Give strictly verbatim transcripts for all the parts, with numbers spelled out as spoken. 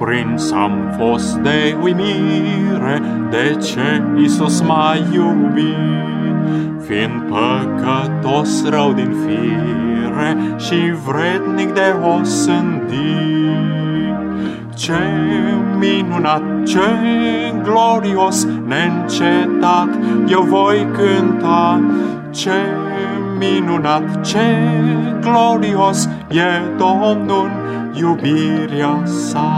Prins am fost de uimire, de ce Iisus m-a iubit, fiind păcătos rău din fire și vrednic de osândit. Ce minunat, ce glorios, neîncetat, eu voi cânta. Ce minunat, ce glorios e Domnul, iubirea sa.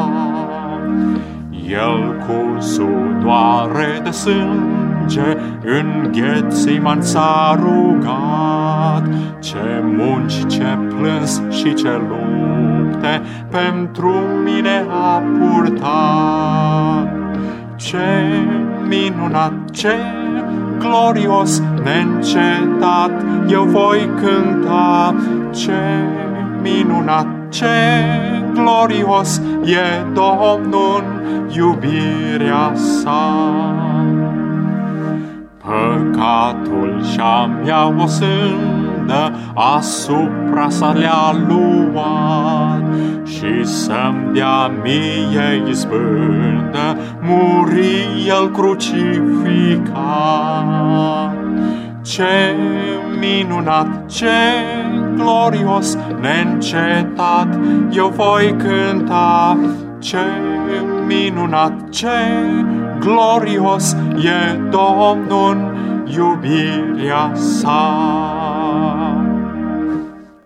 El cu sudoare de sânge în Ghețiman s-a rugat. Ce munci, ce plâns și ce lupte pentru mine a purtat. Ce minunat, ce glorios, neîncetat, eu voi cânta. Ce minunat, ce glorios e Domnul, iubirea sa. Păcatul și-a mea o sândă asupra sa le-a luat și să-mi dea mie izbândă, muri el crucificat. Ce minunat, ce glorios, neîncetat, eu voi cânta. Ce minunat, ce glorios e Domnul, iubirea sa.